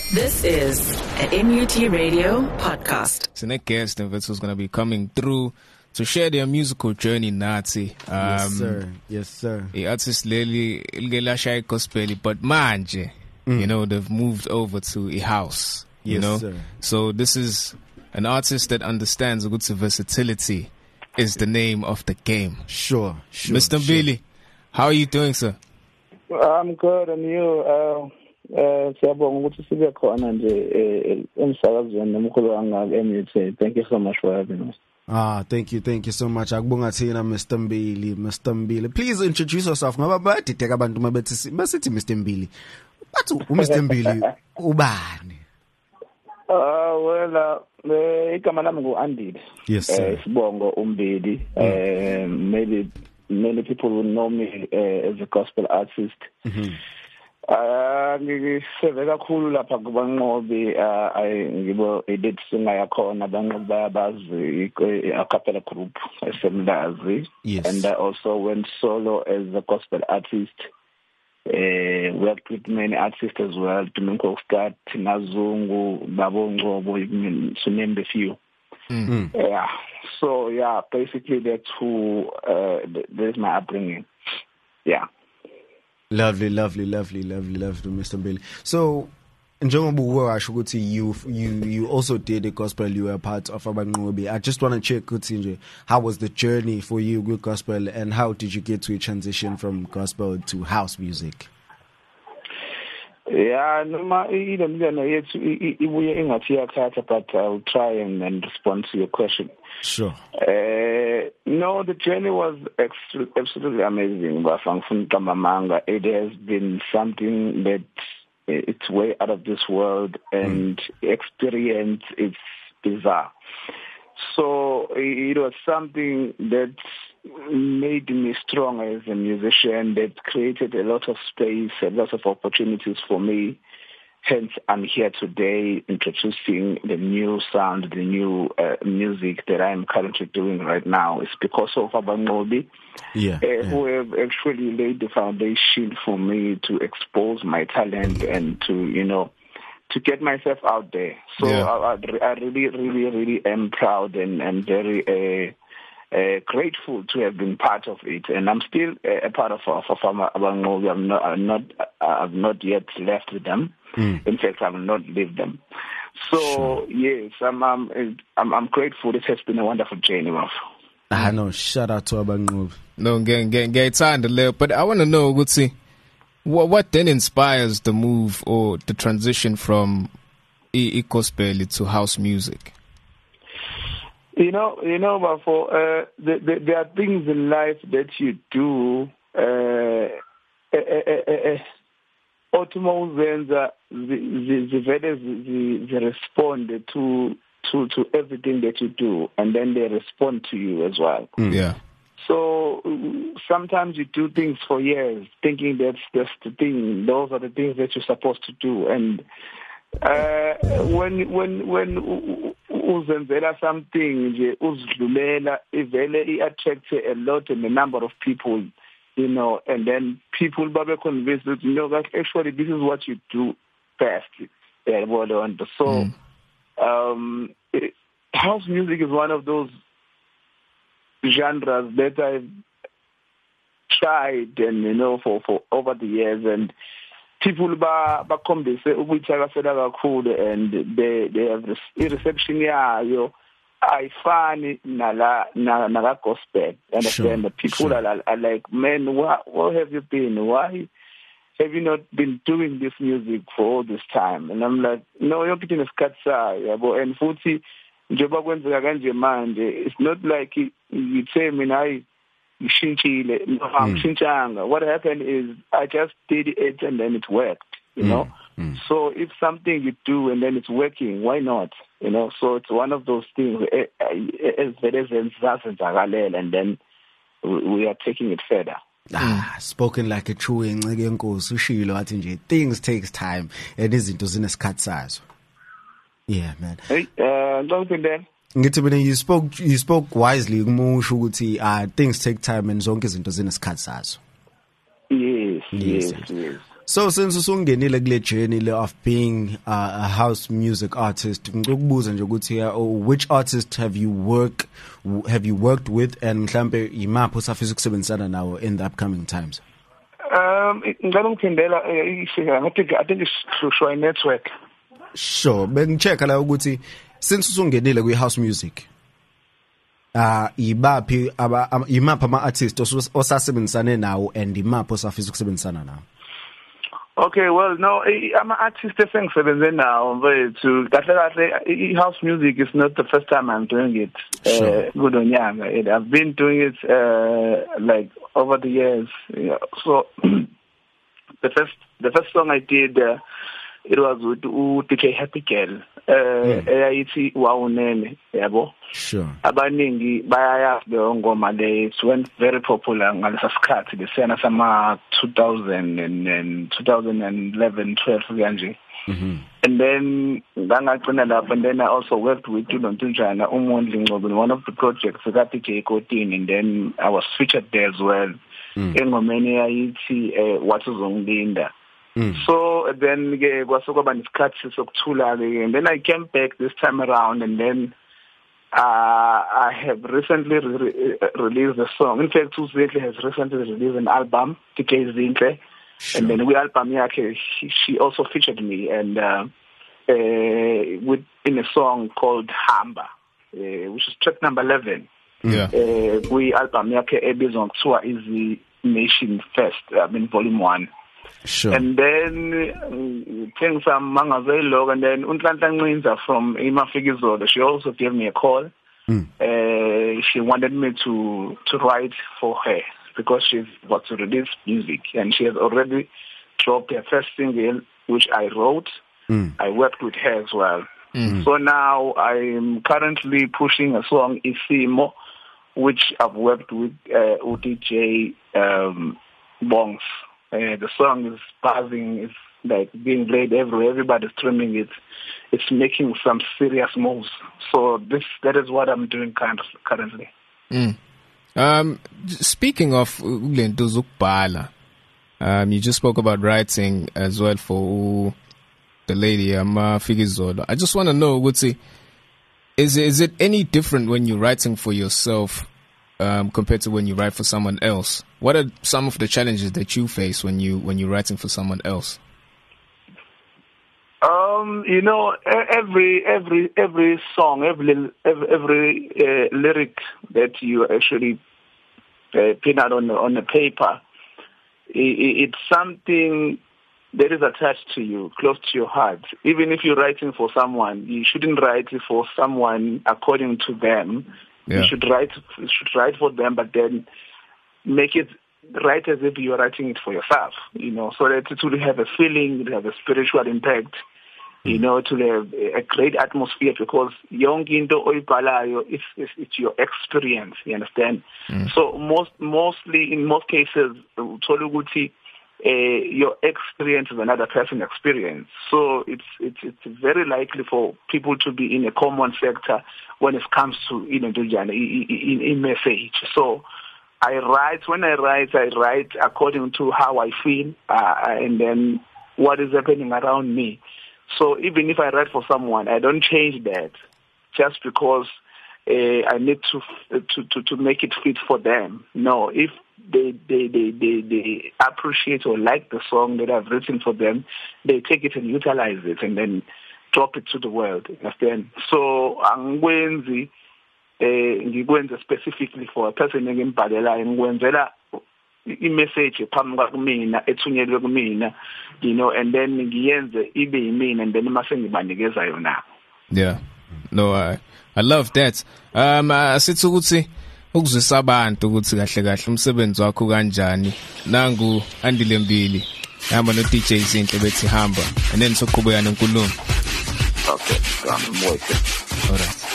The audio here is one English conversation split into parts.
This is an MUT Radio podcast. So next guest who's going to be coming through to share their musical journey Nazi. Yes, sir. The artist Lily Ilgelasha Gospel, but manje, you know, they've moved over to a house. You know, sir. So this is an artist that understands the good versatility is the name of the game. Sure. Mr. Billy, how are you doing, sir? I'm good, and you? Siyabonga ukuthi sibe khona nje emsakazweni nomkhulu wanga MUT. Thank you so much for having us. Thank you so much. Akubonga thina Mr. Mbili. Please introduce yourself. Ngoba badideka abantu mabethi basithi Mr. Mbili. Bathi uMr. Mbili ubani? Igama lami nguAndile. Yes, sir. Sibongo uMbili. Maybe many people will know me as a gospel artist. Ngisebenza kakhulu lapha kubanqobi ngibo edit singa yakhona banqobi bayabazi a cappella group esemlazi. Yes. And I also went solo as a gospel artist. Worked with many artists as well, Tuminko Scott, Nazungu, Babo Ngobo, to name a few. Yeah. So yeah, basically that's who there's my upbringing. Yeah. Lovely, Mr. Billy. So, njengoba uwasho ukuthi you also did the gospel, you were a part of Abanqobi. I just want to check ukuthi nje, how was the journey for you with gospel, and how did you get to a transition from gospel to house music? Yeah, noma ilomlana yethu ibuye engathi yakhatha, but I'll try and respond to your question. Sure. No, the journey was absolutely amazing. It has been something that it's way out of this world, and experience it's bizarre. So it was something that made me strong as a musician, that created a lot of space, a lot of opportunities for me. Hence, I'm here today introducing the new sound, the new music that I'm currently doing right now. It's because of Abanqobi, who have actually laid the foundation for me to expose my talent and to get myself out there. So I really am proud and very grateful to have been part of it, and I'm still a part of Abanqobi. I've not yet left with them. In fact, I will not leave them. So yes, I'm grateful. It has been a wonderful journey, Ralph. No, shout out to Abanqobi. No, get time to live, but I want to know, what then inspires the move or the transition from gospel to house music? You know, but there are things in life that you do. Automobiles they respond to everything that you do, and then they respond to you as well. Yeah. So sometimes you do things for years, thinking that's the thing. Those are the things that you're supposed to do, and when uzenzela something nje uzidlulela ivele attracts a lot in the number of people, and then people babe convinced that actually this is what you do best. So house music is one of those genres that I've tried and for over the years, and people bakhombise ukuthakasela kakhulu, and they have reception yayo ayifani nala gospel. Understand? The people are like, man, what have you been? Why have you not been doing this music for all this time? And I'm like, no, you're getting a skatsa, and futhi njoba kwenzeka kanje manje, it's not like you say mina ngishintshile. No, angishintshanga. What happened is I just did it and then it worked, So if something you do and then it's working, why not? So it's one of those things, and then we are taking it further. Spoken like a true Nkosi ushilo athi nje, things takes time and izinto zinesikhathi sazo. Yeah, man. Hey, something there. Ngithi mina you spoke wisely ukusho ukuthi things take time and zonke izinto zinesikhathi sazo. Yes. So since usungenile kule journey of being a house music artist, ngikubuza nje ukuthi which artist have you worked with and mhlambe imapho safisa ukusebenzisana nawo in the upcoming times? Ngicela ungiphindela I think it's through network. Sure, bengichecka la ukuthi since usungenile kwi house music imaphi ama artists osasebenzisane nawo and imapho osafisa ukusebenzisana nawo? Okay, well, no, I'm an artist esengisebenze now, mfethu kahle house music is not the first time I'm doing it. Good. I've been doing it like over the years. Yeah. So the first song I did it was with DJ Happy Girl. Eyayithi wawunene, yabo. Sure. Abaningi bayayazi le ngoma le, it went very popular ngalesa sikhathi lesiyana sama 2011 12 kanje. And then ngangagcina lapho, and then I also worked with uNontunjana uMondli Ngcobo in one of the projects ka DJ Kotini, and then I was featured there as well. Engomeni eyayithi what uzongilinda. So then kwasokaba nesikhathi sokuthula, and then I came back this time around, and then I have recently released a song. In fact, Uzinhle has recently released an album, DJ Zinhle, and then with album yakhe she also featured me, and in a song called Hamba, which is track number 11. Yeah. We album yakhe ebizwa ngithiwa Easy Nation First, volume 1. Sure. And then things are mangazelo, and then Unhlanhla Ncinza from Imafikizolo, she also gave me a call. She wanted me to write for her because she's about to release music, and she has already dropped her first single, which I wrote. I worked with her as well. So now I'm currently pushing a song, Isimo, which I've worked with DJ Bongs. The song is buzzing, it's like being played everywhere, everybody's streaming it. It's making some serious moves. So that is what I'm doing currently. Speaking of lento zokubhala, you just spoke about writing as well for the lady Amafikizolo. I just want to know, is it any different when you're writing for yourself compared to when you write for someone else? What are some of the challenges that you face when you're writing for someone else? Every song, every lyric that you actually pin out on the paper, it's something that is attached to you, close to your heart. Even if you're writing for someone, you shouldn't write for someone according to them. Yeah. You should write for them, but then make it right as if you're writing it for yourself, so that it will have a feeling, it will have a spiritual impact, to have a great atmosphere, because young into oibalayo, it's your experience, you understand? So mostly in most cases, Toluguti, your experience is another person's experience. So it's very likely for people to be in a common sector when it comes to in message. So when I write according to how I feel and then what is happening around me. So even if I write for someone, I don't change that just because I need to make it fit for them. No, if they appreciate or like the song that I've written for them, they take it and utilize it and then drop it to the world. Understand? So angikwenzi specifically for a person engimbalela, ngikwenzela imessage phambi kumina ethunyelwe kumina, and then ngiyenze ibe yimina, and then mase ngibanikeza yona. Yeah. No, I love that. Asithi ukuthi ukuzwisa abantu ukuthi kahle kahle umsebenzi wakho kanjani. Nangu Andile Mbili hamba no DJ Zinhle bethi hamba, and then soqhubeka nenkulumo. Okay, I'm waiting. All right.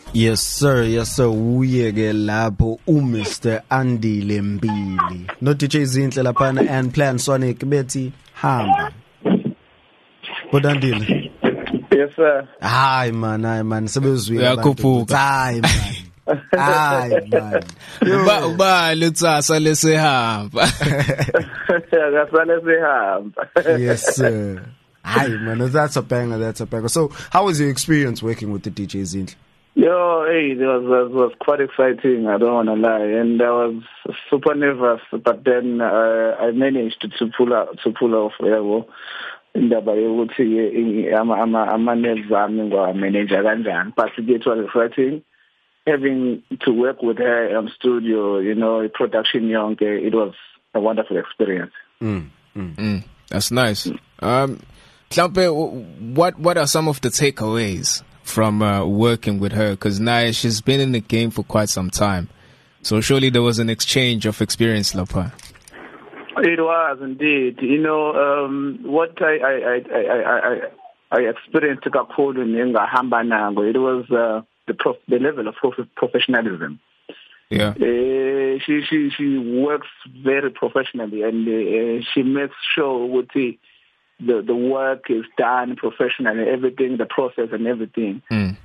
Yes sir, uye ke lapho uMr Andile Mbili no DJ Zinhle laphana and Plan Sonic bethi hamba. Bodandile. Yes sir. Hayi man sebezwile abantu. Hayi man. Uba lutsasa lesehamba. Akasale sehamba. Yes sir. Hayi man, that's a banger. So, how was your experience working with the DJ Zinhle? Yo, hey, it was quite exciting. I don't want to lie, and I was super nervous. But then I managed to pull off. Indaba yokuthi ama-nerves ami ngiwa-manage kanjani. But it was exciting. Having to work with her on studio, production yonke, it was a wonderful experience. That's nice. Klampe, what are some of the takeaways from working with her? Because now she's been in the game for quite some time. So surely there was an exchange of experience, Lapa. It was indeed. What I experienced kakhulu ngahamba nango, it was the level of professionalism. Yeah. She works very professionally, and she makes sure the work is done professionally, everything, the process and everything.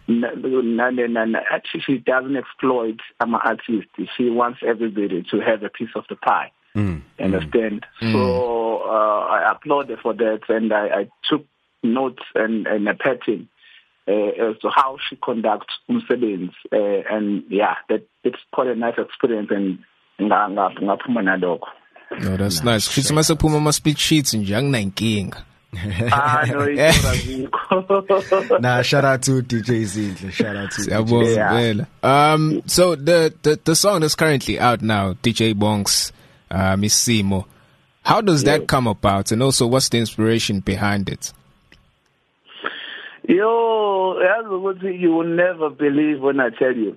She doesn't exploit an artist. She wants everybody to have a piece of the pie. Understand? So I applauded for that, and I took notes and a pattern as to how she conducts umsebenzi, and yeah, it's quite a nice experience, and ngaphuma nalokho. No, that's nice. She's masaphuma ama-speech sheets nje anginankinga. No, Nah, shout out to DJ Zinhle. Shout out to DJ. So the song that's currently out now, DJ Bonks, Miss Simo. How does that come about, and also what's the inspiration behind it? Yo, you will never believe when I tell you.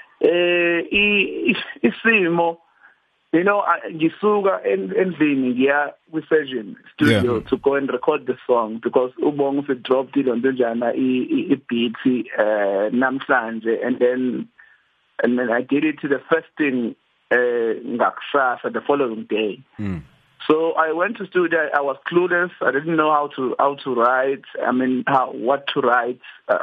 Isimo, ngisuka endlini ngiya kwi-session studio to go and record the song, because ubongs it dropped it on njana i-beat namhlanje, and then I did it to the first thing ngakusasa, the following day. So I went to studio. I was clueless. I didn't know how to write. What to write.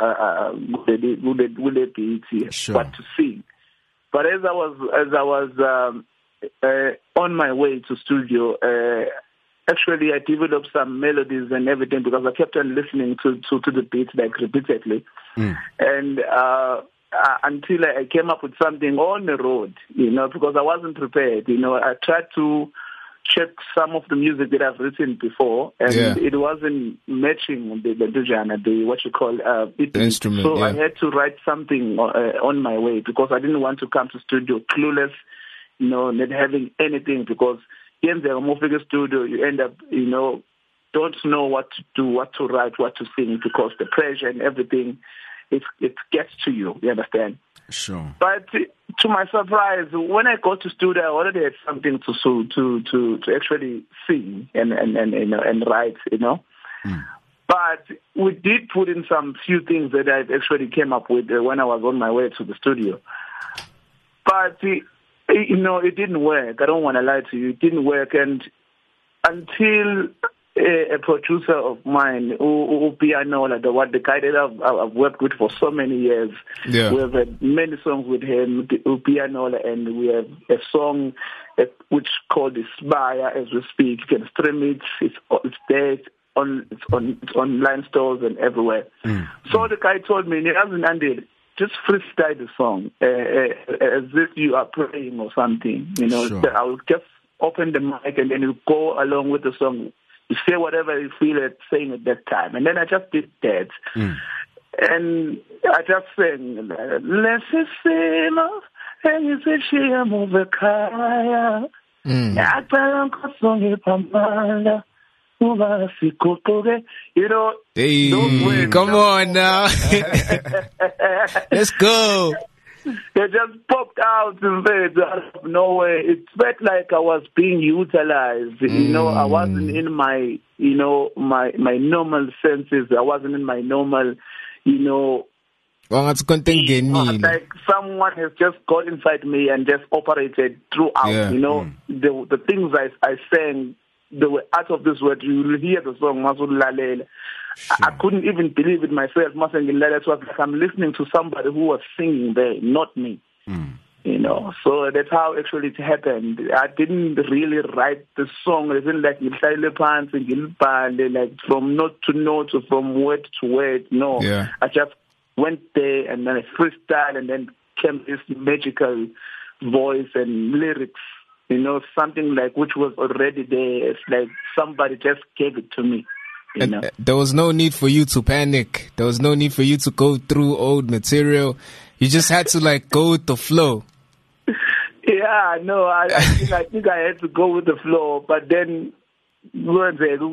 Would it be what to sing? But as I was on my way to studio, actually I developed some melodies and everything, because I kept on listening to the beats like repeatedly, and until I came up with something on the road, because I wasn't prepared. I tried to check some of the music that I've written before, and it wasn't matching the what you call the instrument. So I had to write something on my way, because I didn't want to come to studio clueless, not having anything, because in the Mofega studio you end up, don't know what to do, what to write, what to sing, because the pressure and everything, it gets to you. You understand? Sure. But to my surprise, when I got to studio, I already had something to actually sing and write, But we did put in some few things that I actually came up with when I was on my way to the studio. But it didn't work. I don't want to lie to you. It didn't work, and until a producer of mine, Pianola, the guy that I've worked with for so many years. Yeah. We have had many songs with him, Pianola, and we have a song which called Inspire as we speak. You can stream it. It's there. It's on online stores and everywhere. So the guy told me, just freestyle the song as if you are praying or something. Sure. I'll just open the mic and then you go along with the song. You say whatever you feel like saying at that time. And then I just did that. And I just sang, let's say, and you said, she move a kaya. Hey, those words, come on now. Let's go. They just popped out of nowhere. It felt like I was being utilized. I wasn't in my, my normal senses. I wasn't in my normal, Like someone has just got inside me and just operated throughout. Yeah. You know, the things I sang, they were out of this world. You will hear the song Mazulu Lalele. I couldn't even believe it myself. It was like I'm listening to somebody who was singing there, not me. You know, so that's how actually it happened. I didn't really write the song. It wasn't like from note to note or from word to word. No, I just went there and then I freestyle and then came this magical voice and lyrics. You know, something like which was already there. It's like somebody just gave it to me. You know? There was no need for you to panic. There was no need for you to go through old material. You just had to like go with the flow. Yeah, no, I think I had to go with the flow, but then the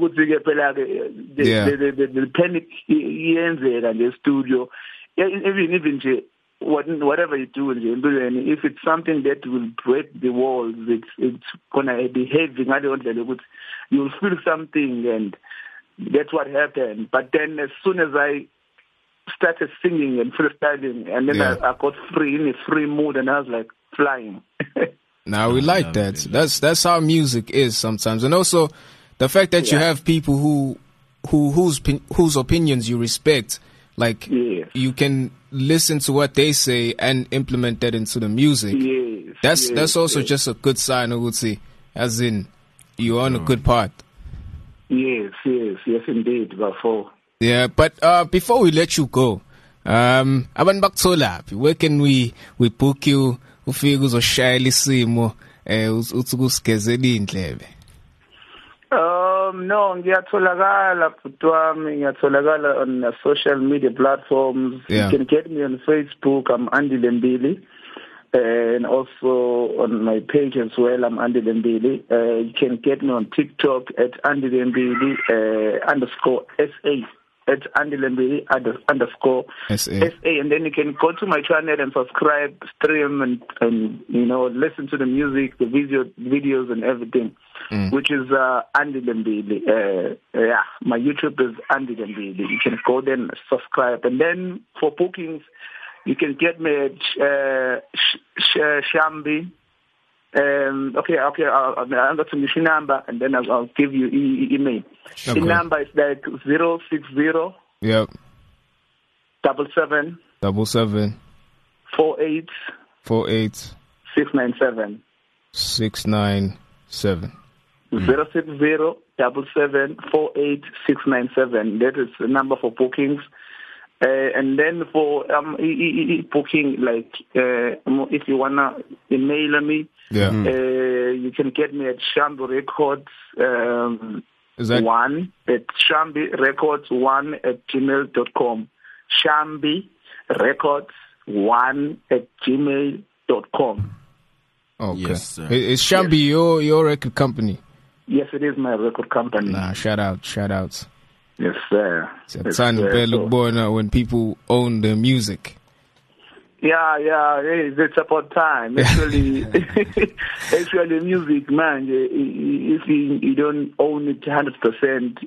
panic in the studio. Even whatever you do, if it's something that will break the walls, it's gonna be heavy. You'll feel something, and that's what happened. But then, as soon as I started singing and freestyling, and then I got free in a free mood, and I was like flying. Now we like that. That's how music is sometimes, and also the fact that you have people whose opinions you respect. Like you can listen to what they say and implement that into the music. That's also just a good sign, I would say, as in you're on a good path. Yes, indeed, Bafo. Yeah, but before we let you go, Aban Baktolap, where can we book you? Ufike uzoshayela isimo uthi kusigezela indlebe. No, ngiyatholakala futwami, ngiyatholakala on social media platforms. You can get me on Facebook, I'm Andy Lembili, and also on my page as well, I'm Andy Lembili. You can get me on TikTok at Andy Lembili _SA. At Andy Lembili _SA, and then you can go to my channel and subscribe, stream, and you know, listen to the music, the videos, and everything, which is Andy Lembili. My YouTube is Andy Lembili. You can go there and subscribe, and then for bookings, you can get me at Shambi. Okay. I'll got some machine number, and then I'll give you email. Okay. The number is like 060. Yep. 77. 48. 697. 697. 060 77 48 697. That is the number for bookings. And then for booking, like if you wanna email me, you can get me at Shambi Records 1 at Shambi Records 1 at gmail.com. Shambi Records 1 at gmail.com. Okay. Yes, is Shambi your record company? Yes, it is my record company. Shout out. Yes, sir. It's when people own the music. Yeah, it's about time. Actually, music, man. If you don't own it 100%,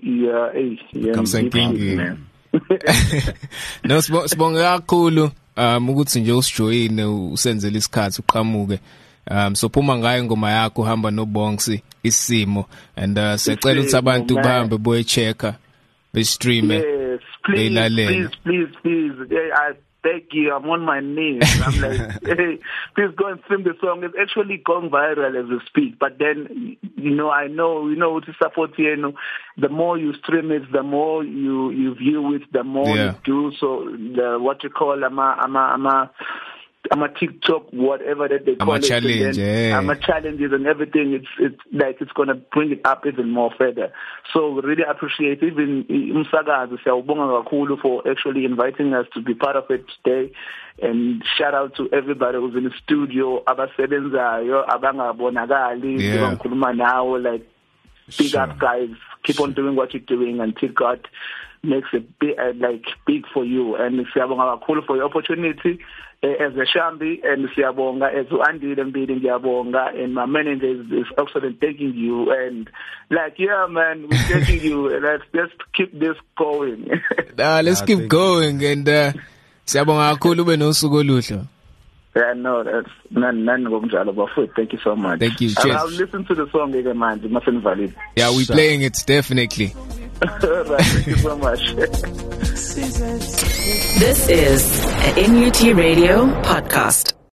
you're man. No, sibonga kakhulu ukuthi nje usijoyine usenzele isikhathi uqhamuke. So phuma ngayo ingoma yakho hamba noBongsi isimo, and sicela ukuthi abantu bahambe boy checker be stream. Yes, please. I beg you, I'm on my knees. I'm like, hey, please go and stream the song. It's actually gone viral as we speak. But then, I know to support you. The more you stream it, the more you view it, the more you do. So what you call I'm a TikTok, whatever that they call it. I'm a challenges and everything. It's like it's gonna bring it up even more further. So we really appreciate even Umsakazi siyawubonga kakhulu for actually inviting us to be part of it today. And shout out to everybody who's in the studio, abasebenzayo, abangabonakali, ngikhuluma nawo, like big up guys. Keep on doing what you're doing until God makes it big for you. And siyabonga kakhulu for your opportunity. As a Shambi and Siyabonga, as Andy Lembili Siyabonga, and my manager is excellent thanking you. And man, we're thanking you. Let's just keep this going. Let's keep going. And Siyabonga kakhulu ube nosuku oluhle. Yeah, no, that's none ngokunjalo bafowethu. Thank you so much. Thank you. Cheers. I'll listen to the song again, man. It mustn't valid. Yeah, we're playing it definitely. Right, thank you so much. This is a NUT Radio podcast.